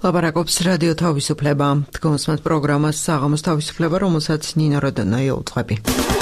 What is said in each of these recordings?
ლაპარაკობს რადიო თავისუფლება. თქვენს პროგრამას საღამოს თავისუფლება, რომელსაც ნინო როდონოი უძღვები.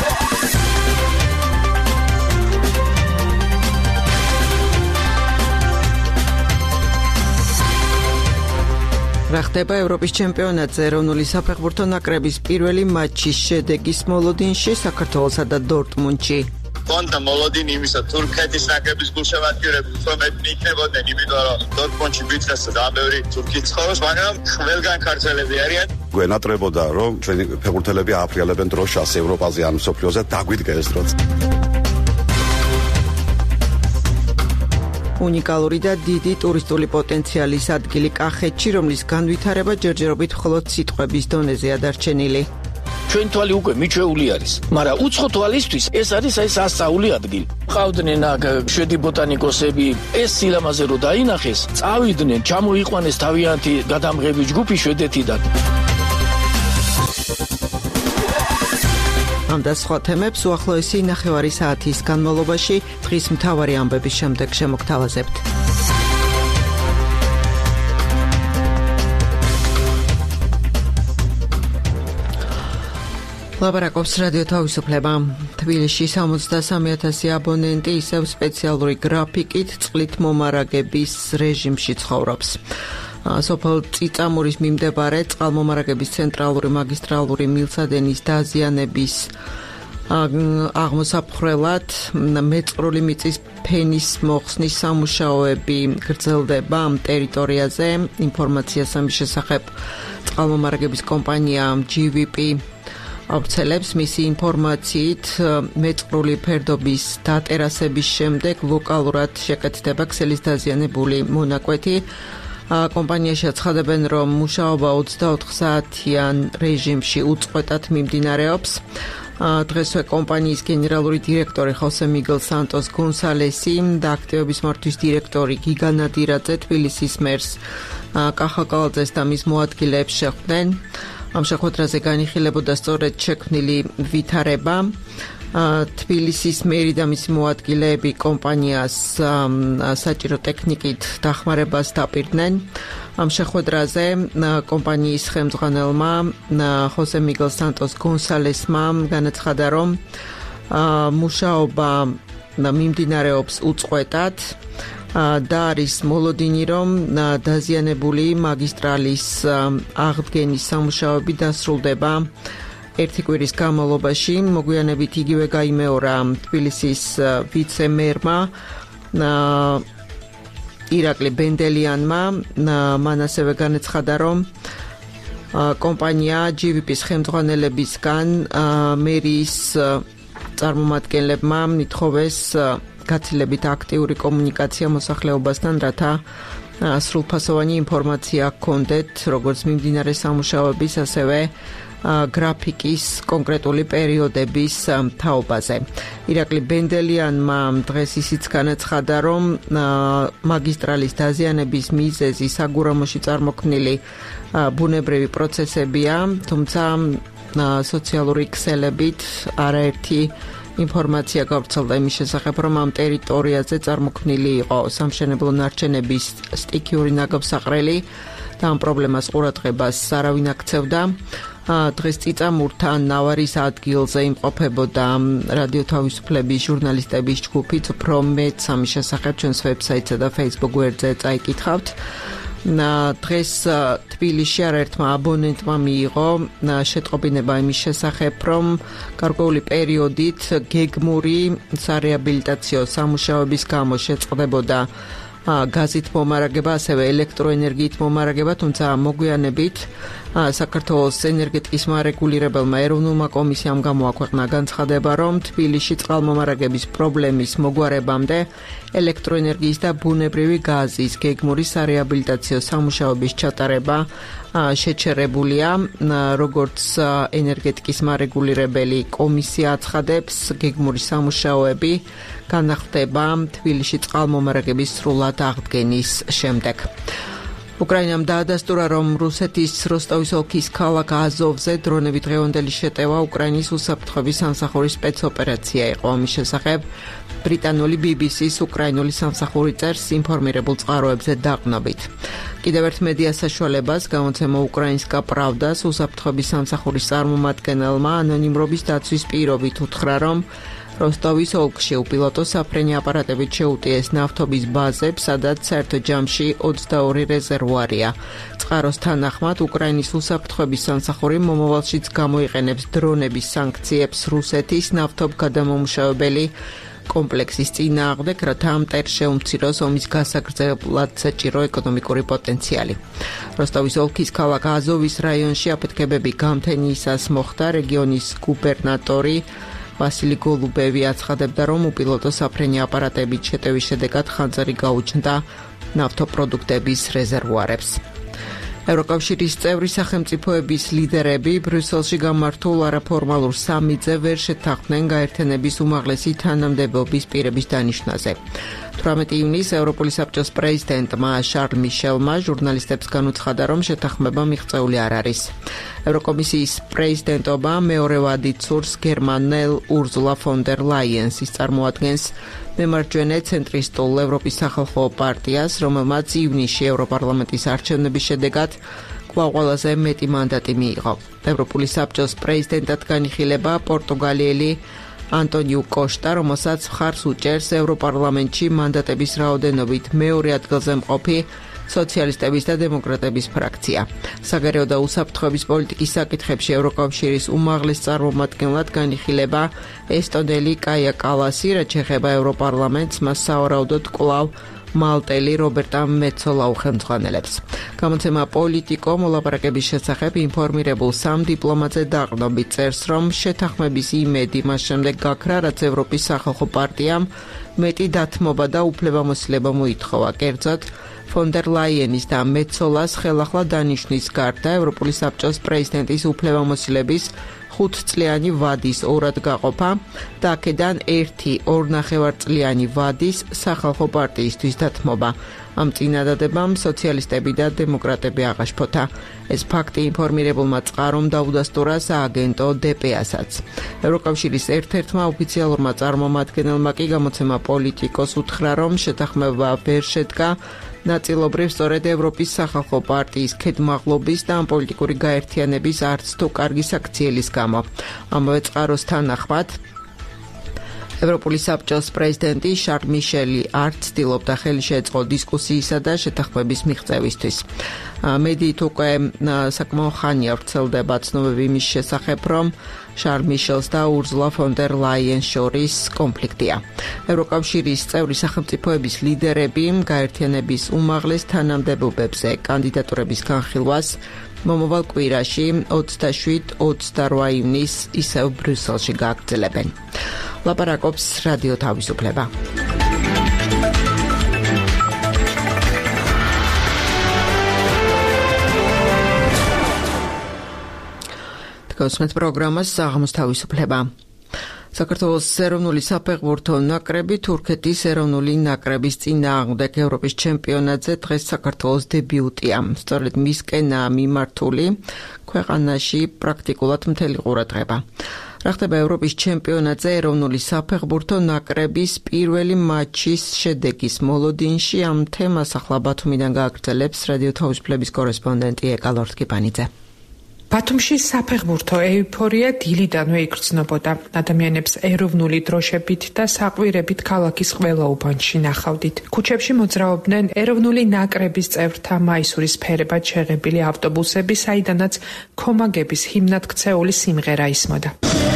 რა ხდება ევროპის ჩემპიონატზე? ეროვნული საფეხბურთო ნაკრების პირველი მატჩის შედეგის მოლოდინში, საქართველოსა და დორტმუნდში. კონდა მოლოდინი იმისა თურქეთის ნაკრების გულშემატკივრები უფრო მეტი იქნებოდნენ, იმიტომ რომ დორტმუნდში ბიჭებს და ბევრი თურქი ცხოვრობს, მაგრამ ყველგან ქართველები არიან. გვენატრებოდა რომ ჩვენი ფეხბურთელები ააფრიალებენ დროშას ევროპაზე ან მსოფლიოზე, დაგვიდგა ეს დროც. უნიკალური და დიდი ტურისტული პოტენციალის ადგილი კახეთში, რომლის განვითარება ჯერჯერობით მხოლოდ სიტყვების დონეზეა დარჩენილი. ჩვენ თვალი უკვე მიჩვეული არის, მაგრამ უცხო თვალისთვის ეს არის სასწაული ადგილი. ყავდნენ აქ შვედი ბოტანიკოსები, ეს სილამაზე რო დაინახეს, წავიდნენ, ჩამოიყვანეს თავიანთი გადამღები ჯგუფი შვედეთიდან. ამ და სხვა თემებს უახლოესი ნახევარი საათის განმავლობაში დღის მთავარი ამბების შემდეგ შემოგთავაზებთ. ლაპარაკობს რადიო თავისუფლება. თბილისში 63,000 აბონენტი ისევ სპეციალური გრაფიკით წყლით მომარაგების რეჟიმში ცხოვრობს. სოფელ წიწამურის მიმდებარე წყალმომარაგების ცენტრალური მაგისტრალური მილსადენის დაზიანების აღმოსაფხრელად მეწყრული მიწის ფენის მოხსნის სამუშაოები გრძელდება ამ ტერიტორიაზე. ინფორმაციას ამის შესახებ წყალმომარაგების კომპანია GVP ავრცელებს. მისი ინფორმაციით მეწყრული ფერდობის დატერასების შემდეგ ლოკალურად შეკეთდება ქსელის დაზიანებული მონაკვეთი. კომპანიაში აცხადებენ, რომ მუშაობა 24 საათიან რეჟიმში უწყვეტად მიმდინარეობს. დღესვე კომპანიის გენერალური დირექტორი ხოსე მიგელ სანტოს გონსალესი და აქტივების მართვის დირექტორი გიგა ნადირაძე თბილისის მერს კახა კალაძეს და მის მოადგილეებს შეხვდნენ. ამ შეხვედრაზე განიხილებოდა სწორედ შექმნილი ვითარება. თბილისის მერი და მისი მოადგილეები კომპანიას საჭირო ტექნიკით დახმარებას დაპირდნენ. ამ შეხვედრაზე კომპანიის ხელმძღვანელმა ხოსე მიგელ სანტოს გონსალესმა განაცხადა, რომ მუშაობა მიმდინარეობს უწყვეტად და არის მოლოდინი, რომ დაზიანებული მაგისტრალის აღდგენის სამუშაოები დასრულდება ერთი კვირის განმავლობაში. მოგვიანებით იგივე გაიმეორა თბილისის ვიცე-მერმა ირაკლი ბენდელიანმა. მან ასევე განაცხადა, რომ კომპანია GVP-ის ხელმძღვანელებისგან მერიის წარმომადგენლებმა ითხოვეს გაცილებით აქტიური კომუნიკაცია მოსახლეობასთან, რათა სრულფასოვანი ინფორმაცია ჰქონდეთ როგორც მიმდინარე სამუშაოების, ასევე გრაფიკის კონკრეტული პერიოდების თაობაზე. ირაკლი ბენდელიანმა დღეს ისიც განაცხადა, რომ მაგისტრალის დაზიანების მიზეზი საგურამოში წარმოქმნილი ბუნებრივი პროცესებია, თუმცა სოციალური ქსელებით არაერთი ინფორმაცია გავრცელდა იმის შესახებ, რომ ამ ტერიტორიაზე წარმოქმნილი იყო სამშენებლო ნარჩენების სტიქიური ნაგავსაყრელი და ამ პრობლემას ყურადღებას არავინ აქცევდა. დღეს წიწამურთან ნავარის ადგილზე იმყოფებოდა რადიო თავისუფლების ჟურნალისტების ჯგუფიც. უფრო მეტ ამის შესახებ ჩვენს ვებსაიტსა და Facebook გვერდზე წაიკითხავთ. დღეს თბილისში არაერთმა აბონენტმა მიიღო შეტყობინება იმის შესახებ, რომ გარკვეული პერიოდით გეგმური სარეაბილიტაციო სამუშაოების გამო შეწყდებოდა გაზით მომარაგება, ასევე ელექტროენერგიით მომარაგება, თუმცა მოგვიანებით საქართველოს ენერგეტიკის მარეგულირებელმა ეროვნულმა კომისიამ გამოაქვეყნა განცხადება, რომ თბილისში წყალმომარაგების პრობლემის მოგვარებამდე ელექტროენერგიის და ბუნებრივი გაზის გეგმური სარეაბილიტაციო სამუშაოების ჩატარება შეჩერებულია. როგორც ენერგეტიკის მარეგულირებელი კომისია აცხადებს, გეგმური სამუშაოები განახდება თბილისში წყალმომარაგების სრულად აღდგენის შემდეგ. უკრაინამ დაადასტურა, რომ რუსეთის როსტოვის ოლქის ქალაქ აზოვზე დრონები დღევანდელი შეტევა უკრაინის უსაფრთხოების სამსახურის სპეცოპერაცია იყო. ამის შესახებ ბრიტანული BBC-ის უკრაინული სამსახური წერს ინფორმირებულ წყაროებზე დაყნობით. კიდევ ერთ მედია საშუალებას გამოცემა უკრაინსკა პრავდას უსაფრთხოების სამსახურის წარმომადგენელმა ანონიმრობის დაცვის პირობით უთხრა, რომ როსტოვის ოლქში უპილოტო საფრენი აპარატებით შეუტიეს ნავთობის ბაზებს, სადაც საერთო ჯამში 22 რეზერვუარია. წყაროს თანახმად, უკრაინის უსაფრთხოების სამსახური მომავალშიც გამოიყენებს დრონების სანქციებს რუსეთის ნავთობგადამამუშავებელი კომპლექსის წინააღმდეგ, რათა ამ მტერს შეუმციროს ომის გასაგრძელებლად საჭირო ეკონომიკური პოტენციალი. როსტოვის ოლქის ქალაქ აზოვის რაიონში აფეთქებები გამთენიისას მოხდა. რეგიონის გუბერნატორი ვასილი გოლუბევი აცხადებდა, რომ უპილოტო საფრენი აპარატებით შეტევის შედეგად ხანძარი გაუჩნდა ნავთობპროდუქტების რეზერვუარებს. ევროკავშირის წევრი სახელმწიფოების ლიდერები ბრიუსელში გამართულ არაფორმალურ სამიტზე ვერ შეთანხმდნენ გაერთიანების უმაღლესი თანამდებობის პირების დანიშვნაზე. 18 ივნისს ევროპული საბჭოს პრეზიდენტმა შარლ მიშელმა ჟურნალისტებს განუცხადა, რომ შეთანხმება მიღწეული არ არის. ევროკომისიის პრეზიდენტობა მეორე ვადით სურს გერმანელ ურზულა ფონ დერ ლაიენს წარმოადგენს მემარჯვენე ცენტრისტულ ევროპის სახალხო პარტიას, რომელმაც ივნისში ევროპარლამენტის არჩევნების შედეგად ყველაზე მეტი მანდატი მიიღო. ევროპული საბჭოს პრეზიდენტად განიხილება პორტუგალიელი ანტონიუ კოშტა, რომელსაც მხარს უჭერს ევროპარლამენტში მანდატების რაოდენობით მეორე ადგილზე მყოფი სოციალისტების და დემოკრატების ფრაქცია. საგარეო და უსაფრთხოების პოლიტიკის საკითხებში ევროკავშირის უმაღლეს წარმომადგენლად განიხილება ესტონელი კაია კალასი, რაც შეეხება ევროპარლამენტს, მას სავარაუდოდ კვლავ მალტელი რობერტა მეცოლა უხელმძღვანელებს. გამოცემა პოლიტიკო მოლაპარაკების შესახებ ინფორმირებულ სამ დიპლომატზე დაყრდნობით წერს, რომ შეთანხმების იმედი მას შემდეგ გაქრა, რაც ევროპის სახალხო პარტიამ მეტი დათმობა და უფლებამოსილება მოითხოვა. კერძოდ, ფონ დერ ლაიენის და მეცოლას ხელახლა დანიშვნის გარდა ევროპული საბჭოს პრეზიდენტის უფლებამოსილების 5 წლიანი ვადის ორად გაყოფა და აქედან 1.5 წლიანი ვადის სახალხო პარტიისთვის დათმობა. ამ წინადადებამ სოციალისტები და დემოკრატები აღაშფოთა. ეს ფაქტი ინფორმირებულმა წყარომ დაუდასტურა სააგენტო დპ-ასაც. ევროკავშირის ერთ-ერთმა ოფიციალურმა წარმომადგენელმა კი გამოცემა პოლიტიკოს უთხრა, რომ შეთანხმება ვერ შედგა ნაწილობრივ სწორედ ევროპის სახალხო პარტიის ქედმაღლობის და ამ პოლიტიკური გაერთიანების არც თუ კარგი საქციელის გამო. ამავე წყაროს თანახმად, ევროპული საბჭოს პრეზიდენტი შარლ მიშელი არ ცდილობდა ხელი შეეწყო დისკუსიისა და შეთანხმების მიღწევისთვის. მედიით უკვე საკმაოდ ხანია ვრცელდება ცნობები იმის შესახებ, რომ შარლ მიშელს და ურზულა ფონ დერ ლაიენს შორის კონფლიქტია. ევროკავშირის წევრი სახელმწიფოების ლიდერები გაერთიანების უმაღლეს თანამდებობებზე კანდიდატურების განხილვას მომავალ კვირაში 27-28 ივნისს ისევ ბრიუსელში გააგრძელებენ. ლაპარაკობს რადიო თავისუფლება. გასვენთ პროგრამას საღამოს თავისუფლება. საქართველოს ეროვნული საფეხბურთო ნაკრები თურქეთის ეროვნული ნაკრების წინააღმდეგ ევროპის ჩემპიონატზე დღეს საქართველოს დებიუტია. სწორედ მისკენაა მიმართული ქვეყანაში პრაქტიკულად მთელი ყურადღება. რა ხდება ევროპის ჩემპიონატზე ეროვნული საფეხბურთო ნაკრების პირველი მატჩის შედეგის მოლოდინში? ამ თემას ახლა ბათუმიდან გააგრძელებს რადიო თავისუფლების კორესპონდენტი ეკა ლორთკიპანიძე. ბათუმში საფეხბურთო ეიფორია დილიდანვე იგრძნობოდა. ადამიანებს ეროვნული დროშებით და საყვირებით ქალაქის ყველა უბანში ნახავდით. ქუჩებში მოძრაობდნენ ეროვნული ნაკრების წევრთა მაისურის ფერებად შეღებილი ავტობუსები, საიდანაც ქომაგების ჰიმნად ქცეული სიმღერა ისმოდა.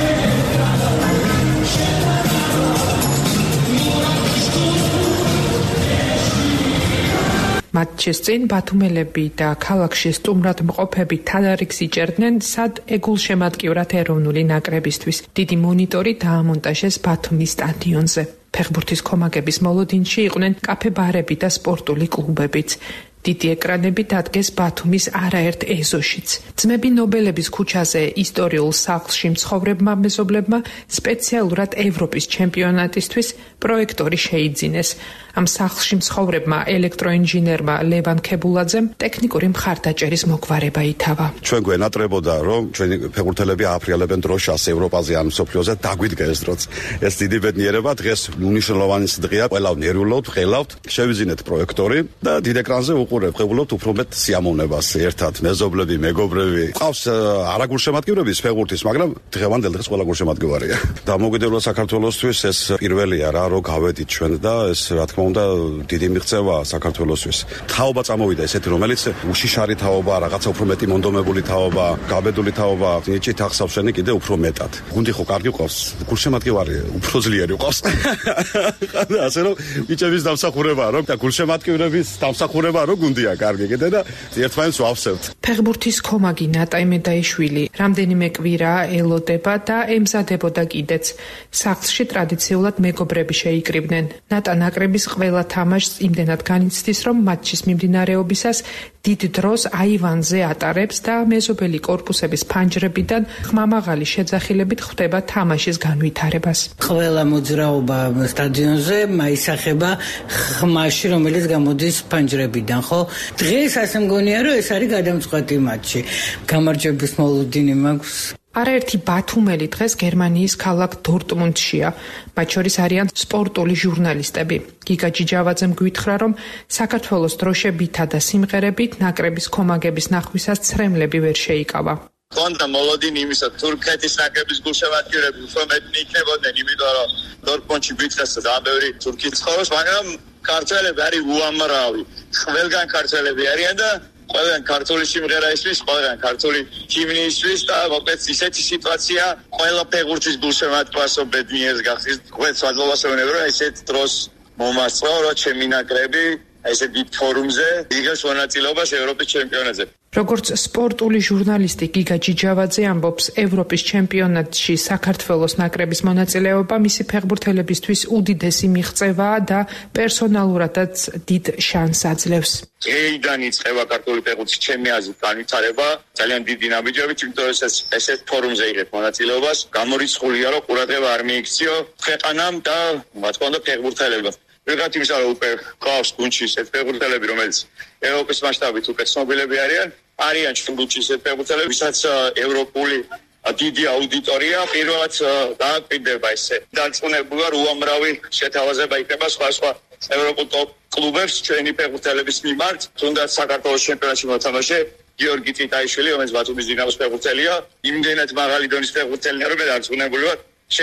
მატჩის წინ ბათუმელები და ქალაქში სტუმრად მყოფები თანარიგს იჭერდნენ, სად ეგულშემატკივრად ეროვნული ნაკრებისთვის. დიდი მონიტორი დაამონტაჟეს ბათუმის სტადიონზე. ფეხბურთის ქომაგების მოლოდინში იყვნენ კაფე-ბარები და სპორტული კლუბებიც. დიდი ეკრანები დადგეს ბათუმის არაერთ ეზოშიც. ძმები ნობელების ქუჩაზე ისტორიულ სახლში მცხოვრებმა მეზობლებმა სპეციალურად ევროპის ჩემპიონატისთვის პროექტორი შეიძინეს. ამ სახლში მცხოვრებმა ელექტროინჟინერმა ლევან ქებულაძემ ტექნიკური მხარდაჭერის მოგვარება ითავა. ჩვენ გვენატრებოდა, რომ ჩვენი ფეხბურთელები აფრიალებენ დროშას ევროპაზე ან მსოფლიოზე, დაგვიდგა ეს დროც. ეს დიდი ბედნიერება, დღეს მნიშვნელოვანი დღეა, ყველა ნერვიულობთ, ღელავთ, შევიძინეთ პროექტორი და დიდ ეკრანზე უყურებ, ვღებულობთ უფრო მეტ სიამოვნებას ერთად, მეზობლები, მეგობრები. ყავს არაგულშემატკივრების ფეხბურთის, მაგრამ დღევანდელ დღეს ყველა გულშემატკივარია. დამოუკიდებელ საქართველოსთვის ეს პირველია რა, რომ გავედით ჩვენ და ეს რა თქმა უნდა დიდი მიღწევა საქართველოსთვის. თაობა წამოვიდა ესეთი, რომელიც უშიშარი თაობა, რაღაცა უფრო მეტი მონდომებული თაობა, გაბედული თაობა, ნიჭით ახსავსენი კიდე უფრო მეტად. გუნდი ხო კარგი ყავს, გულშემატკივარი უფრო ძლიერი ყავს. ასე რომ ბიჭების დამსახურებაა, რომ და გულშემატკივრების დამსახურებაა, რომ გუნდია კარგი კიდე და ერთმანეთს ვავსებთ. ფეხბურთის ქომაგი ნატა იმედაიშვილი რამდენიმე კვირა ელოდება და ემზადებოდა კიდეც. სახლში ტრადიციულად მეგობრები შეიკრიბნენ. ნატა ნაკრების ყველა თამაშს იმდენად განიცდის, რომ მატჩის მიმდინარეობისას დიდ დროს აივანზე ატარებს და მეზობელი კორპუსების ფანჯრებიდან ხმამაღალი შეძახილებით ხვდება თამაშის განვითარებას. ყველა მოძრაობა სტადიონზე მაისახება ხმაში, რომელიც გამოდის ფანჯრებიდან, ხო? დღეს ასე მგონია, რომ ეს არის გადამწყვეტი მატჩი. გამარჯვების მოლოდინი მაქვს. არაერთი ბათუმელი დღეს გერმანიის ქალაქ დორტმუნდშია. მათ შორის არიან სპორტული ჟურნალისტები. გიგა ჯიჯავაძემ გვითხრა, რომ საქართველოს დროშებითა და სიმღერებით ნაკრების ქომაგების ნახვისას ცრემლები ვერ შეიკავა. კონდა მოლოდინი იმისა, თურქეთის ნაკრების გულშემატკივრები უფრო მეტი იქნებოდნენ, იმიტომ რომ დორტმუნდში გვიწესდა და ბევრი თურქი ცხოვრობს, მაგრამ ქართველები არის უამრავი. ყველგან ქართველები არიან და ყველგან ქართული სიმღერა ისმის, ყველგან ქართული ჰიმნი ისმის და მოკლედ ისეთი სიტუაცია ყველა ფეხბურთის გულშემატკივრას ბედნიერს გახსნის. ყველს ვადლობას ვეუბნები, რომ ესეთ დროს მომასწრო, რომ ჩემი ნაკრები ესე დიდ ფორუმზე იღებს მონაწილეობას ევროპის ჩემპიონატზე. როგორც სპორტული ჟურნალისტი გიგა ჯიჯავაძე ამბობს, ევროპის ჩემპიონატში საქართველოს ნაკრების მონაწილეობა მისი ფეხბურთელებისთვის უდიდესი მიღწევაა და პერსონალურადაც დიდ შანსს აძლევს. ეიდან იწყება ქართული ფეხბურთის ჩემი აზრით განვითარება, ძალიან დიდი ნაბიჯებით, იმიტომ რომ ესეთ ფორუმზე იღებს მონაწილეობას. გამორიცხულია, რომ ყურადღება არ მიიქციო ქვეყანამ და მათ კონდა ფეხბურთელებმა. ვიღაც იმისა, რომ უკვე ყავს გუნდში ესეთ ფეხბურთელები, რომელიც ევროპის მასშტაბით უკვე ცნობილები არიან ჩვენ გუნდში ესეთ ფეხბურთელები, ვისაც ევროპული დიდი აუდიტორია პირველად დააკვირდება ესე. დარწმუნებულა, რომ უამრავი შეთავაზება იქნება სხვა ევროპულ ტოპ კლუბებს ჩვენი ფეხბურთელების მიმართ, თუნდაც საქართველოს ჩემპიონატში მოთამაშე გიორგი ტიტაიშვილი, რომელიც ბათუმის დინამოს ფეხბურთელია, იმდენად მაღალი დონის ფეხბურთელია, რომ დარწმუნებული ვარ,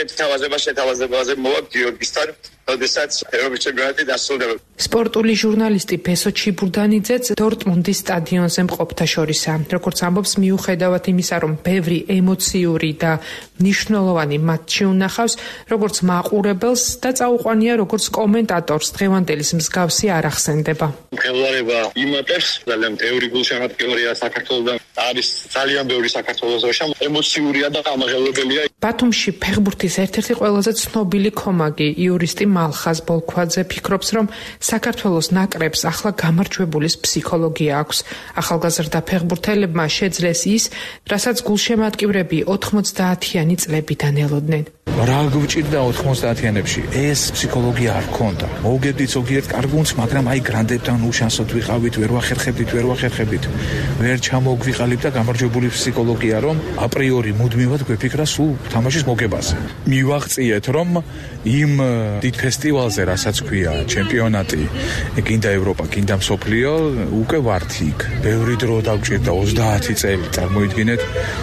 შეთავაზებაზე მოვა გიორგისთან, როდესაც ევროპის ჩემპიონატი დასრულდება. სპორტული ჟურნალისტი ბესო ჩიბურდანიძეც დორტმუნდის სტადიონზე მყოფთა შორისაა. როგორც ამბობს, მიუხედავად იმისა, რომ ბევრი ემოციური და მნიშვნელოვანი მატჩი უნახავს, როგორც მაყურებელს და წაუყვანია როგორც კომენტატორს, დღევანდელის მსგავსი არ ახსენდება. ხელვარება იმატებს, ძალიან ბევრი გულშემატკივრია საქართველოსთან, არის ძალიან ბევრი საქართველოს დროშა, ემოციურია და ამაღლებელია. ბათუმში ფეხბურთის ერთ-ერთი ყველაზე ცნობილი ქომაგი, იურისტი მალხაზ ბოლქვაძე ფიქრობს, რომ საქართველოს ნაკრებს ახლა გამარჯვებულის ფსიქოლოგია აქვს. ახალგაზრდა ფეხბურთელებმა შეძლეს ის, რასაც გულშემატკივრები 90-იანი წლებიდან ელოდნენ. რა გვჭირდა 90-იანებში? ეს ფსიქოლოგია არ ქონდა. მოვგებდით ზოგიერთ კარგ გუნდს, მაგრამ აი გრანდებთან უშანსოდ ვიყავით, ვერ ვახერხებით. ვერ ჩამოგვიყალიბ და გამარჯვებული ფსიქოლოგია, რომ აპრიორი მუდმივად გვეფიქრა სულ თამაშის მოგებაზე. მივაღწიეთ, რომ იმ დიდ ფესტივალზე, რასაც ქვია ჩემპიონატი, კიდე ევროპა, კიდე მსოფლიო, უკვე ვართ იქ. ბევრი დრო დაგვჭირდა 30 წელი, წარმოიდგინეთ,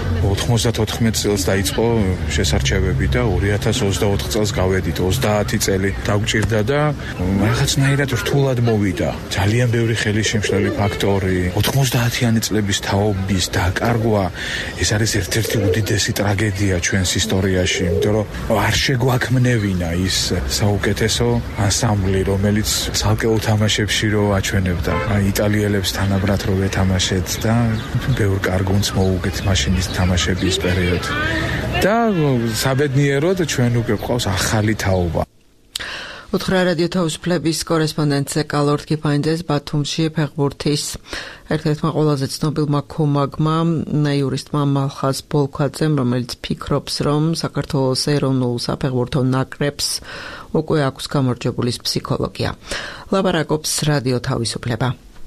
94 წელს დაიწყო შესარჩევები და 2024 წელს გავედით 30 წელი დაგვჭირდა და რაღაცნაირად რთულად მოვიდა. ძალიან ბევრი ხელისშემშლელი ფაქტორი, 90-იანი წლების თაობის დაკარგვა, ეს არის ერთ-ერთი უდიდესი ტრაგედია ჩვენს ისტორიაში, იმიტომ რომ არ შეგვაქმნევინა ის საუკეთესო ანსამბლი, რომელიც ცალკეულ თამაშებში რო აჩვენებდა. აი იტალიელებს თანაბრად რო ეთამაშეთ და ბევრ კარგ გუნდს მოუგეთ მაშინის თამაშების პერიოდში. და საბედნიეროდ ჩვენ უკვე გვყავს ახალი თაობა. უთხრა რადიო თავისუფლების კორესპონდენტზე კალორდ კიფაინძეს ბათუმში ფეხბურთის ერთ-ერთმა ყველაზე ცნობილმა ქომაგმა იურისტმა მალხაზ ბოლქვაძემ, რომელიც ფიქრობს, რომ საქართველოს ეროვნულ საფეხბურთო ნაკრებს უკვე აქვს გამარჯვებულის ფსიქოლოგია. ლაპარაკობს რადიო თავისუფლება.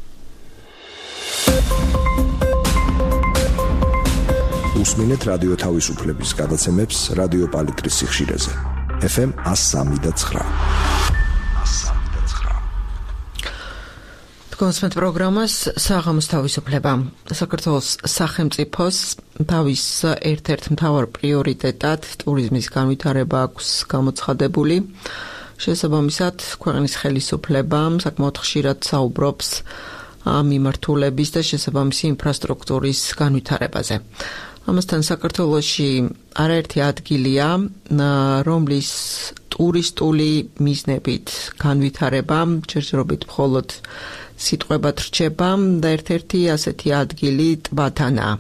უსმინეთ რადიო თავისუფლების გადაცემებს რადიო პალიტრის სიხშირეზე. FM 103.9. კონსმეთ პროგრამას საღამოს თავისუფლება. საქართველოს სახელმწიფოს თავის ერთ-ერთ მთავარ პრიორიტეტად ტურიზმის განვითარება აქვს გამოცხადებული. შესაბამისად, ქვეყნის ხელისუფლება საკმაოდ ხშირად საუბრობს მიმართულების და შესაბამისი ინფრასტრუქტურის განვითარებაზე. ამასთან საქართველოში არაერთი ადგილია, რომლის ტურისტული მიზნებით განვითარება ჯერჯერობით მხოლოდ სიტყვებად რჩება და ერთ-ერთი ასეთი ადგილი ტბათანაა.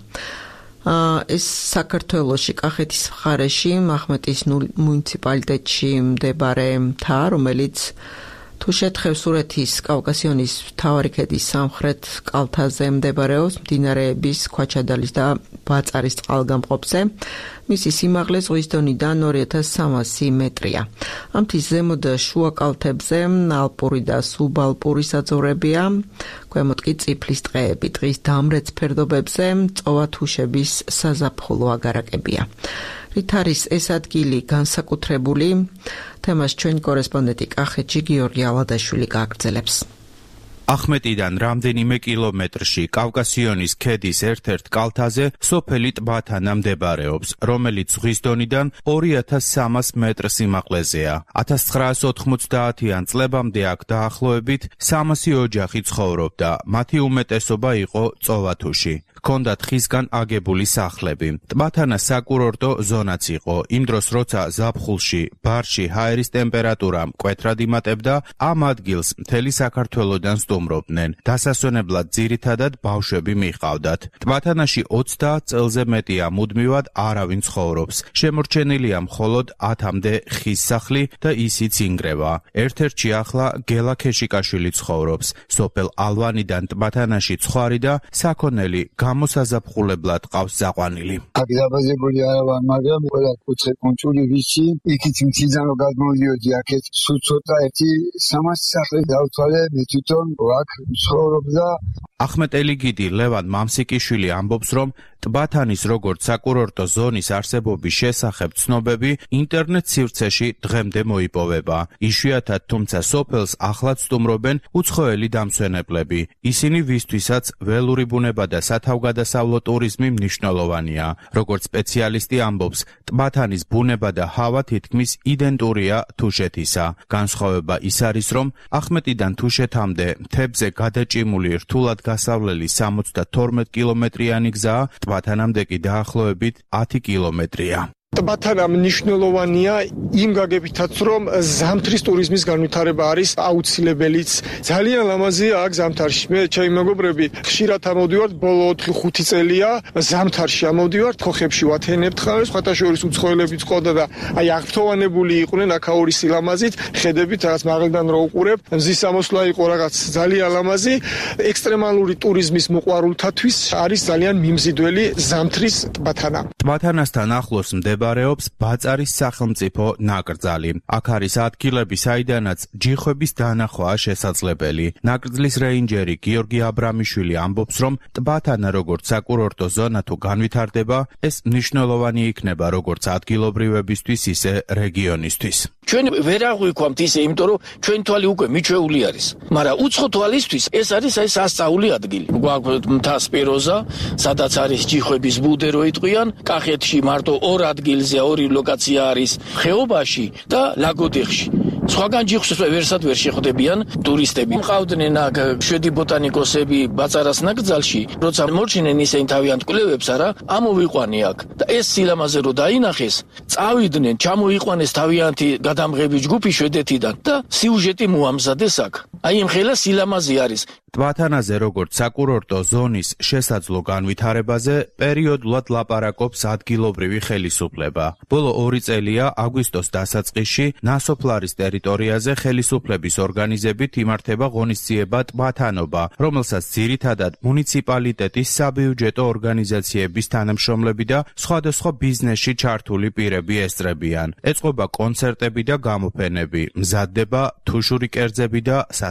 ეს საქართველოში კახეთის მხარეში ახმეტის მუნიციპალიტეტში მდებარე მთა, რომელიც თუშეთ-ხევსურეთის კავკასიონის მთავარი ქედის სამხრეთ კალთაზე მდებარეობს, მდინარეების ქვაჩადალის და ბაწარის წყალგამყოფზე. მისი სიმაღლე ზღვის დონიდან 2300 მეტრია. ამ მთის ზემო და შუა კალთებზე ალპური და სუბალპური საძოვრებია, ქვემოთ კი წიფლის ტყეები, ტყის დამრეც ფერდობებზე მწვავათუშების საზაფხულო აგარაკებია. რით არის ეს ადგილი განსაკუთრებული? თემას ჩვენი კორესპონდენტი კახეთში გიორგი ალადაშვილი გააგრძელებს. ახმეტიდან რამდენიმე კილომეტრში კავკასიონის ქედის ერთ-ერთ კალთაზე სოფელი ტბათანა მდებარეობს, რომელიც ზღვის დონიდან 2300 მეტრ სიმაღლეზეა. 1990-იან წლებამდე აქ დაახლოებით 300 ოჯახი ცხოვრობდა, მათი უმეტესობა იყო წოვათუში. ჰქონდათ ხისგან აგებული სახლები. ტბათანა საკურორტო ზონაც იყო. იმ დროს, როცა ზაფხულში ბარში ჰაერის ტემპერატურა მკვეთრად იმატებდა, ამ ადგილს მთელი საქართველოდან სტუმრობდნენ. დასასვენებლად ძირითადად ბავშვები მიჰყავდათ. ტბათანაში 20 წელზე მეტია მუდმივად არავინ ცხოვრობს. შემორჩენილია მხოლოდ 10-მდე ხის სახლი და ისიც ინგრევა. ერთ-ერთში ახლა გელა ქეშიკაშვილი ცხოვრობს. სოფელ ალვანიდან ტბათანაში ცხარი და საქონელი მოსაზაფხულებლად ყავს ზაყვანილი. აქ დაბაზებული არა ვარ, მაგრამ ყველა კუთხე კუნჭული ვიცი, იქით მციდან რომ გადმოვიდიოდი, აქეთ სულ ცოტა ერთი 300 სახლი დავთვალე, მე თვითონ აქ ცხოვრობდა. ახმეტელი გიდი ლევან მამსიკიშვილი ამბობს, რომ ტბათანის როგორც საკურორტო ზონის არსებობის შესახებ ცნობები ინტერნეტ სივრცეში დღემდე მოიპოვება. იშვიათად, თუმცა სოფელს ახლად სტუმრობენ უცხოელი დამსვენებლები. ისინი ვისთვისაც ველური ბუნება და სათავგადასავლო ტურიზმი მნიშვნელოვანია. როგორც სპეციალისტი ამბობს, ტბათანის ბუნება და ჰავა თითქმის იდენტურია თუშეთისა. განსხვავება ის არის, რომ ახმეტიდან თუშეთამდე მთებზე გადაჭიმული რთულად გასავლელი 72 კილომეტრიანი გზაა, ტბათანამდე კი დაახლოებით 10 კილომეტრია. ტბათანა მნიშვნელოვანია იმ გაგებითაც, რომ ზამთრის ტურიზმის განვითარება არის აუცილებელიც. ძალიან ლამაზია აქ ზამთარში. მე ჩემი მეგობრები ხშირად ამოდივართ, ბოლო 4-5 წელია ზამთარში ამოდივართ, ხოხებში ვათენებთ ხარ, სხვათა შორის უცხოელები წყვოდა და აი აღფრთოვანებული იყვნენ აქაური სილამაზით, ხედებით რაღაც მაღლიდან რო უყურებ, მზის ამოსვლა იყო რაღაც ძალიან ლამაზი. ექსტრემალური ტურიზმის მოყვარულთათვის არის ძალიან მიმზიდველი ზამთრის ტბათანა. ტბათანასთან ახლოს მდებარეობს ბაწარის სახელმწიფო ნაკრძალი. აქ არის ადგილები, საიდანაც ჯიხვების დანახვაა შესაძლებელი. ნაკრძლის რეინჯერი გიორგი აბრამიშვილი ამბობს, რომ ტბათანა როგორც საკურორტო ზონა თუ განვითარდება, ეს მნიშვნელოვანი იქნება როგორც ადგილობრივებისთვის, ისე რეგიონისთვის. ჩვენ ვერ აღვიქვამთ ისე, იმიტომ რომ ჩვენ თვალი უკვე მიჩვეული არის. მაგრამ უცხო თვალისთვის ეს არის აი სასწაული ადგილი. გვაქვს მთა სპიროზა, სადაც არის ჯიხვების ბუდე რო იტყვიან, კახეთში მარტო ორ ადგილზე ორი ლოკაცია არის ხეობაში და ლაგოდეხში. სხვაგან ჯიხვს ვერსად ვერ შეხვდებიან ტურისტები. მყავდნენ აქ შვედი ბოტანიკოსები ბაწარას ნაკრძალში, როცა მორჩნენ ისინი თავიანთ კვლევებს, არა, ამოვიყვანი აქ. და ეს სილამაზე რო დაინახეს, წავიდნენ, ჩამოიყვანეს თავიანთი გადამღები ჯგუფი შვედეთიდან და სიუჟეტი მოამზადეს აქ. აი ამ ხელა სილამაზე არის. ტბათანაზე როგორც საკურორტო ზონის შესაძლო განვითარებაზე პერიოდულად ლაპარაკობს ადგილობრივი ხელისუფლება. ბოლო 2 წელია აგვისტოს დასაწყისში ნასოფლარის ტერიტორიაზე ხელისუფლების ორგანიზებით იმართება ღონისძიება ტბათანობა, რომელსაც ძირითადად მუნიციპალიტეტის საბიუჯეტო ორგანიზაციების თანამშრომლები და სხვადასხვა ბიზნესში ჩართული პირები ესწრებიან. ეწყობა კონცერტები და გამოფენები, მზადდება თუშური კერძები და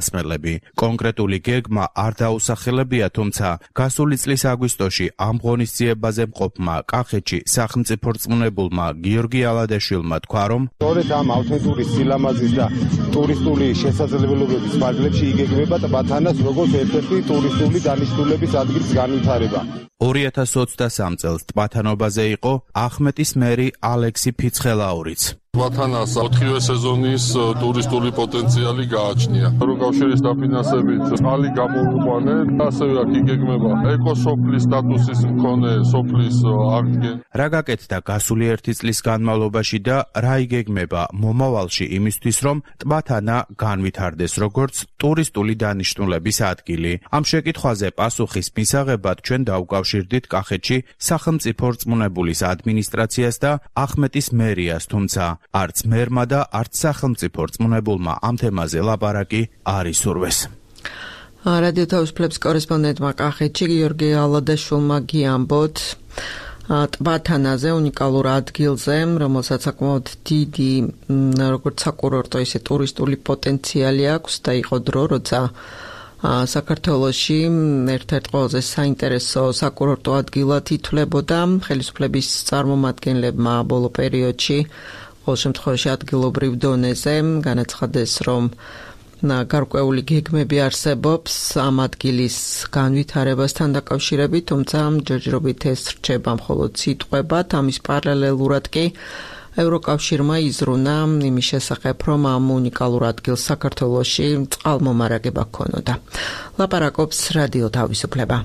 დასმელები. კონკრეტული გეგმა არ დაუსახელებია, თუმცა გასული წლის აგვისტოში ამ ღონისძიებაზე მყოფმა კახეთში სახელმწიფო რწმუნებულმა გიორგი ალადაშვილმა თქვა, რომ სწორედ ამ ავთენტური სილამაზის და ტურისტული შესაძლებლობების ფარგლებში იგეგმება ტბათანას როგორც ერთ-ერთი ტურისტული დანიშნულების ადგილის განვითარება. 2023 წელს ტბათანობაზე იყო ახმეტის მერი ალექსი ფიცხელაურიც. ტბათანას 4-ვე სეზონის ტურისტული პოტენციალი გააჩნია. ევროკავშირის დაფინანსებით წყალი გამოუყვანენ, ასევე აქ იგეგმება ეკოსოფლის სტატუსის მქონე სოფლის აღდგენა. რა გაკეთდა გასული 1 წლის განმავლობაში და რა იგეგმება მომავალში იმისთვის, რომ ტბათანა განვითარდეს როგორც ტურისტული დანიშნულების ადგილი? ამ შეკითხვაზე პასუხის მისაღებად ჩვენ დავუკავშირდით კახეთში სახელმწიფო რწმუნებულის ადმინისტრაციას და ახმეტის მერიას, თუმცა არც მერმა და არც სახელმწიფო რწმუნებულმა ამ თემაზე ლაპარაკი არ ისურვეს. რადიო თავისუფლების კორესპონდენტმა კახეთში გიორგი ალადაშვილმა გიამბოთ ტბათანაზე, უნიკალურ ადგილზე, რომელსაც საკმაოდ დიდი როგორც საკურორტო, ისე ტურისტული პოტენციალი აქვს და იყო დრო, როცა საქართველოში ერთ-ერთ ყველაზე საინტერესო საკურორტო ადგილად ითვლებოდა. ხელისუფლების წარმომადგენლებმა ბოლო პერიოდში ყოველ შემთხვევაში ადგილობრივ დონეზე განაცხადეს, რომ გარკვეული გეგმები არსებობს ამ ადგილის განვითარებასთან დაკავშირებით, თუმცა ჯერჯერობით ეს რჩება მხოლოდ სიტყვებად. ამის პარალელურად კი ევროკავშირმა იზრუნა იმის შესახებ, რომ ამ უნიკალურ ადგილს საქართველოში წყალმომარაგება ჰქონოდა. ლაპარაკობს რადიო თავისუფლება.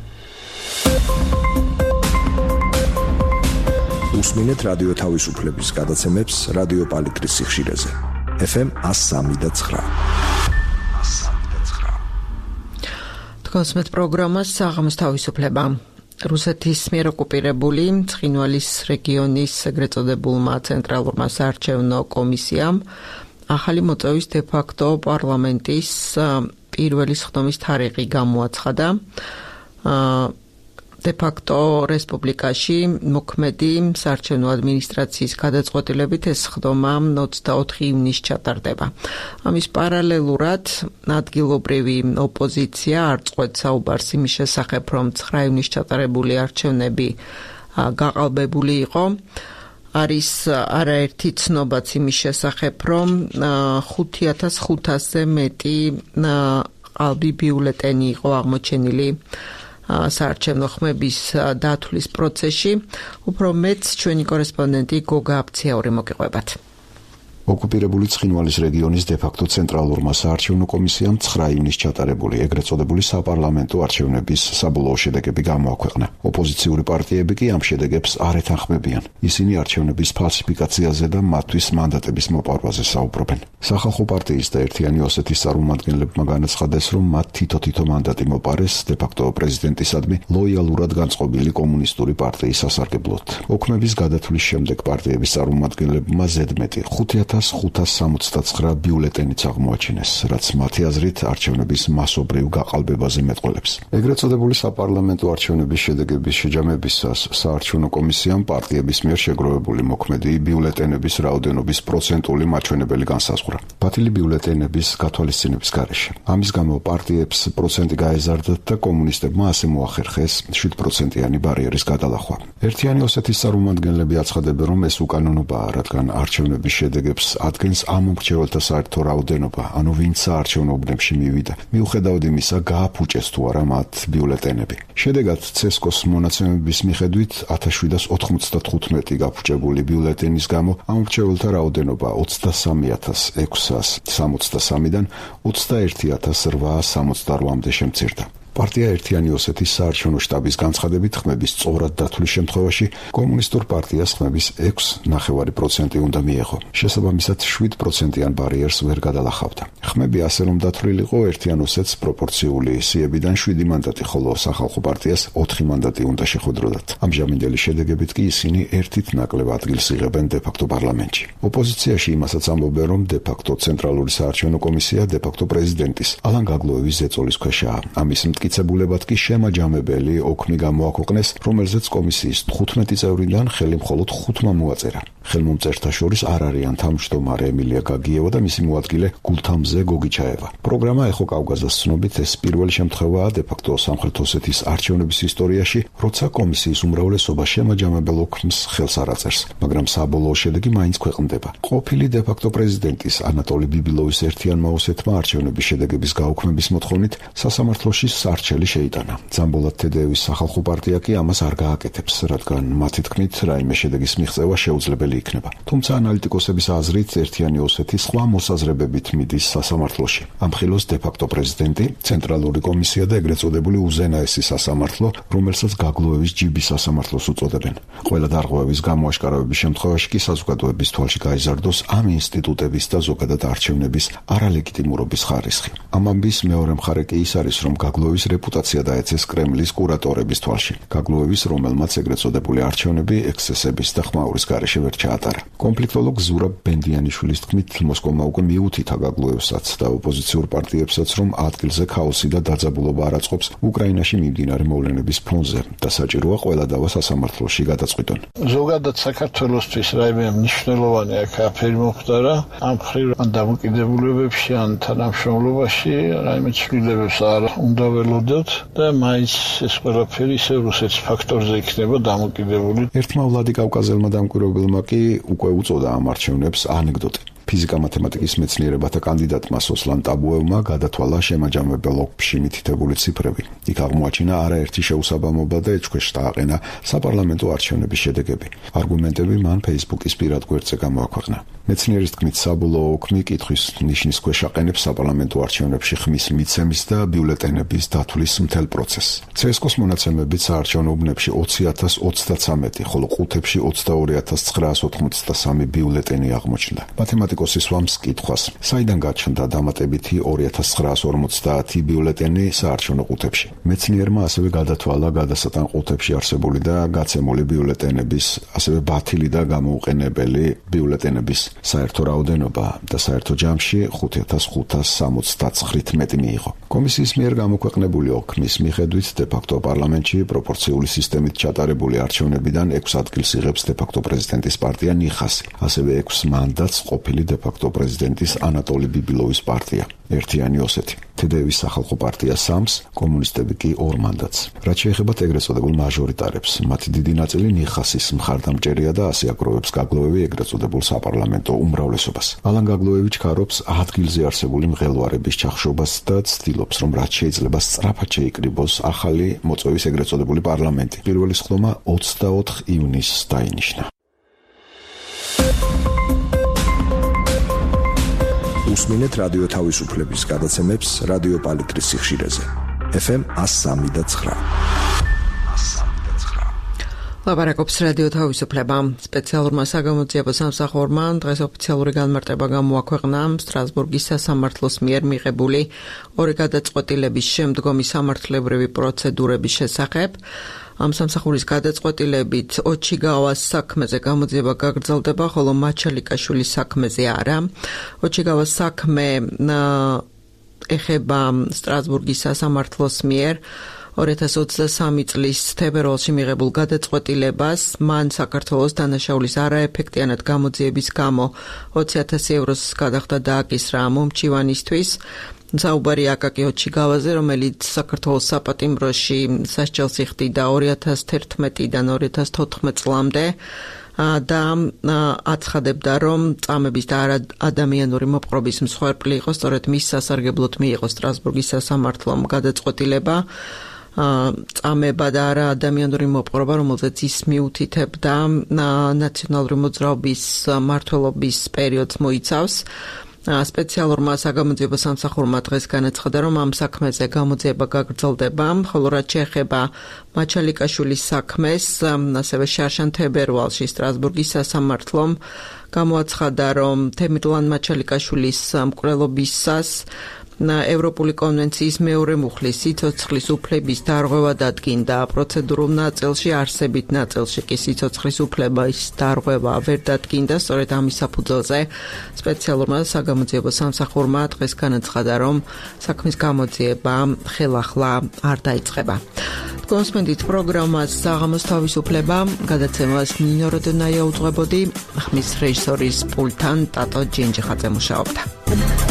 უსმინეთ რადიო თავისუფლების გადაცემებს რადიო პალიტრის სიხშირეზე. FM 103.9. თქვენს პროგრამას საღამოს თავისუფლება. რუსეთის მიერ ოკუპირებული ცხინვალის რეგიონის ეგრეთ წოდებულმა ცენტრალურმა საარჩევნო კომისიამ ახალი მოწვევის დე-ფაქტო პარლამენტის პირველი სხდომის თარიღი გამოაცხადა. დე-ფაქტო რესპუბლიკაში მოქმედი საარჩევნო ადმინისტრაციის გადაწყვეტილებით ეს სხდომა 24 ივნისს ჩატარდება. ამის პარალელურად ადგილობრივი ოპოზიცია არ წყვეტს საუბარს იმის შესახებ, რომ 9 ივნისს ჩატარებული არჩევნები გაყალბებული იყო. არის არაერთი ცნობაც იმის შესახებ, რომ 5500-ზე მეტი ყალბი ბიულეტენი იყო აღმოჩენილი საარჩევნო ხმების დათვლის პროცესში. უფრო მეც ჩვენი კორესპონდენტი გოგა აფციაური მოგიყვებათ. ოკუპირებული ცხინვალის რეგიონის დე-ფაქტო ცენტრალურმა საარჩევნო კომისიამ 9 ივნისს ჩატარებული ეგრეთ წოდებული საპარლამენტო არჩევნების საბოლოო შედეგები გამოაქვეყნა. ოპოზიციური პარტიები კი ამ შედეგებს არ ეთანხმებიან. ისინი არჩევნების ფალსიფიკაციაზე და მათთვის მანდატების მოპარვაზე საუბრობენ. სახალხო პარტიის და ერთიანი ოსეთის წარმომადგენლებმა განაცხადეს, რომ მათ თითო მანდატი მოპარეს დე-ფაქტო პრეზიდენტისადმი ლოიალურად განწყობილი კომუნისტური პარტიის სასარგებლოდ. ოქმების გადათვლის შემდეგ პარტიების წარმომადგენლებმა ზედმეტი 5569 ბიულეტენიც აღმოაჩინეს, რაც მათი აზრით არჩევნების მასობრივ გაყალბებაზე მეტყველებს. ეგრეთ წოდებული საპარლამენტო არჩევნების შედეგების შეჯამებისას საარჩევნო კომისიამ პარტიების მიერ შეგროვებული მოქმედი ბიულეტენების რაოდენობის პროცენტული მაჩვენებელი განსაზღვრა. ბათილი ბიულეტენების გათვალისწინების გარეშე. ამის გამო პარტიებს პროცენტი გაეზარდათ და კომუნისტებმა ასე მოახერხეს 7%-იანი ბარიერის გადალახვა. ერთიანი ოსეთის წარმომადგენლები აცხადებენ, რომ ეს უკანონობაა, რადგან არჩევნების შედეგებს ადგენს ამ მომრჩეველთა საერთო რაოდენობა, ანუ ვინც საარჩევნო უბნებში მივიდა. მიუხედავად იმისა, გააფუჭეს თუ არა მათ ბიულეტენები. შედეგად ცესკოს მონაცემების მიხედვით 1795 გაფუჭებული ბიულეტენის გამო ამ მომრჩეველთა რაოდენობა 23663-დან 21868-მდე შემცირდა. პარტია ერთიანი ოსეთის საარჩევნო შტაბის განცხადებით ხმების სწორად დათვლის შემთხვევაში კომუნისტურ პარტიას ხმების 6.9% უნდა მიეღო. შესაბამისად 7%-იან ბარიერს ვერ გადალახავდა. ხმები ასე რომ დათვლილიყო ერთიან ოსეთს პროპორციული სიებიდან 7 მანდატი, ხოლო სახალხო პარტიას 4 მანდატი უნდა შეხვედროდათ. ამჟამინდელი შედეგებით კი ისინი ერთით ნაკლებ ადგილს იღებენ დე-ფაქტო პარლამენტში. ოპოზიციაში იმასაც ამბობენ, რომ დე-ფაქტო ცენტრალური საარჩევნო კომისია დე-ფაქტო პრეზიდენტის ალან გაგლოევის ზეწოლის ქვეშაა. ამის დამტკიცებულებად კი შემაჯამებელი ოქმი გამოაქვეყნეს, რომელზეც კომისიის 15 წევრიდან ხელი მხოლოდ 5-მა მოაწერა. ხელმომწერთა შორის არ არიან თავმჯდომარე ემილია გაგიევა და მისი მოადგილე გულთამზე გოგიჩაევა. პროგრამა ეხო კავკასიის ცნობით ეს პირველი შემთხვევაა დე-ფაქტო სამხრეთ ოსეთის არჩევნების ისტორიაში, როცა კომისიის უმრავლესობა შემაჯამებელ ოქმს ხელს არ აწერს, მაგრამ საბოლოო შედეგი მაინც ქვეყნდება. ყოფილი დე-ფაქტო პრეზიდენტის ანატოლი ბიბილოვის ერთიანმა ოსეთმა არჩევნების შედეგების გაუქმების მოთხოვნით სასამართლოში სარჩელი შეიტანა. ძამბოლად თედეევის სახალხო პარტია კი ამას არ გააკეთებს, რადგან მათი თქმით რაიმე შედეგის მიღწევა შეუძლებელი იქნება. თუმცა ანალიტიკოსების აზრით ერთიანი ოსეთი სხვა მოსაზრებებით მიდის სასამართლოში. ამ ხილოს დე-ფაქტო პრეზიდენტი, ცენტრალური კომისია და ეგრეთ წოდებული უზენაესი სასამართლო, რომელსაც გაგლოევის ჯიბის სასამართლოს უწოდებენ. ყველა დარღვევის გამოაშკარავების შემთხვევაში კი საზოგადოების თვალში გაიზარდოს ამ ინსტიტუტების და ზოგადად არჩევნების არალეგიტიმურობის ხარისხი. ამ ამბის მეორე მხარე კი ის არის, რომ გაგლოევის რეპუტაცია დაეცეს კრემლის კურატორების თვალში. გაგლოევის, რომელმაც ეგრეთ წოდებული არჩევნები ექსცესების და ხმაურის გარეშე ვერ ჩაატარა. კონფლიქტოლოგ ზურაბ ბენდიანიშვილის თქმით, მოსკოვმა უკვე მიუთითა გაგლოევსაც და ოპოზიციურ პარტიებსაც, რომ ადგილზე ქაოსი და დაძაბულობა არ აწყობს უკრაინაში მიმდინარე მოვლენების ფონზე და საჭიროა ყველა დავა სასამართლოში გადაწყვიტონ. ზოგადად საქართველოსთვის რაიმე მნიშვნელოვანი აფერი მოხდარა, ამ მხრივ ან დამოკიდებულებებში, ან თანამშრომლობაში რაიმე ცვლილებებს არ უნდა ველოდოთ და მაინც ეს ყველაფერი ისე რუსეთის ფაქტორზე იქნება დამოკიდებული. ერთმა ვლადიკავკაზელმა დამკვირვებელმა კი უკვე უწოდა ამ არჩევნებს ანეკდოტი. ფიზიკა-მათემატიკის მეცნიერებათა კანდიდატმა სოსლან ტაბუევმა გადათვალა შემაჯამებელ ოქმში მითითებული ციფრები. იქ აღმოაჩინა არაერთი შეუსაბამობა და ეჭქვეშ დააყენა საპარლამენტო არჩევნების შედეგები. არგუმენტები მან Facebook-ის პირად გვერდზე გამოაქვეყნა. მეცნიერის თქმით, საბოლოო ოქმი კითხვის ნიშნის ქვეშ აყენებს საპარლამენტო არჩევნებში ხმის მიცემის და ბიულეტენების დათვლის მთელ პროცესს. CSKO-ს მონაცემებით საარჩევნო უბნებში 20.033, ხოლო ყუთებში 22.983 ბიულეტენი აღმოჩნდა. მათემატიკოსის ვამს კითხვას, საიდან გაჩნდა დამატებითი 2950 ბიულეტენი საარჩევნო ყუთებში. მეცნიერმა ასევე გადათვალა გადასატან ყუთებში არსებული და გაცემული ბიულეტენების, ასევე ბათილი და გამოუყენებელი ბიულეტენების საერთო რაოდენობა და საერთო ჯამში 5569 მეტი მიიღო. კომისიის მიერ გამოქვეყნებული ოქმის მიხედვით დე-ფაქტო პარლამენტში პროპორციული სისტემით ჩატარებული არჩევნებიდან 6 ადგილს იღებს დე-ფაქტო პრეზიდენტის პარტია ნიხასი, ასევე 6 მანდატს ყოფილი დე-ფაქტო პრეზიდენტის ანატოლი ბიბილოვის პარტია ერთიანი ოსეთი. თედეევის სახალხო პარტია 3-ს, კომუნისტები კი 2 მანდატს. რაც შეეხება ეგრეთ წოდებულ მაჟორიტარებს, მათი დიდი ნაწილი ნიხასის მხარდამჭერია და ასე აგროვებს გაგლოევი ეგრეთ წოდებულ საპარლამენტო უმრავლესობას. ალან გაგლოევი ჩქარობს ადგილზე არსებული მღელვარების ჩახშობას და ცდილობს, რომ რაც შეიძლება სწრაფად შეიკრიბოს ახალი მოწვევის ეგრეთ წოდებული პარლამენტი. პირველი სხდომა 24 ივნისს დაინიშნა. უსმინეთ რადიო თავისუფლების გადაცემებს რადიო პალიტრის სიხშირეზე. FM 103.9. ლაპარაკობს რადიო თავისუფლება. სპეციალურმა საგამოძიებო სამსახურმა დღეს ოფიციალური განმარტება გამოაქვეყნა სტრასბურგის სასამართლოს მიერ მიღებული 2 გადაწყვეტილების შემდგომი სამართლებრივი პროცედურების შესახებ. ამ სამსახურის გადაწყვეტილებით ოჩიგავას საქმეზე გამოძიება გაგრძელდება, ხოლო მაჩალიკაშვილის საქმეზე არა. ოჩიგავას საქმე ეხება სტრასბურგის სასამართლოს მიერ 2023 წლის თებერვალში მიღებულ გადაწყვეტილებას. მან საქართველოს დანაშაულის არაეფექტიანად გამოძიების გამო 20,000 ევროს გადახდა დააკისრა მომჩივანისთვის. საუბარი აკაკი ოჩიგავაზე, რომელიც საქართველოს საპატიმროში სასჯელს იხდიდა 2011-დან 2014 წლამდე და აცხადებდა, რომ წამების და ადამიანური მოპყრობის მსხვერპლი იყო, სწორედ მის სასარგებლოდ მიიღო სტრასბურგის სასამართლომ გადაწყვეტილება. წამება და არა ადამიანური მოპყრობა, რომელზეც ის მიუთითებდა ნაციონალური მოძრაობის მმართველობის პერიოდს მოიცავს. სპეციალურმა საგამოძიებო სამსახურმა დღეს განაცხადა, რომ ამ საქმეზე გამოძიება გაგრძელდება, ხოლო რაც შეეხება მაჩალიკაშვილის საქმეს, ასევე შარშან თებერვალში სტრასბურგის სასამართლომ გამოაცხადა, რომ თემირლან მაჩალიკაშვილის მკვლელობისას ევროპული კონვენციის მეორე მუხლის სიცოცხლის უფლების დარღვევა დადგინდა. პროცედურულ ნაწილში არსებით ნაწილში კი სიცოცხლის უფლების დარღვევა ვერ დადგინდა. სწორედ ამის საფუძველზე სპეციალურმა საგამოძიებო სამსახურმა დღეს განაცხადა, რომ საქმის გამოძიება ხელახლა არ დაიწყება. კონსპენდით პროგრამას საღამოს თავისუფლება გადაცემას ნინო როდონაია უძღვებოდი, ხმის რეჟისორის პულტთან ტატო ჯინჯიხაძე მუშაობდა.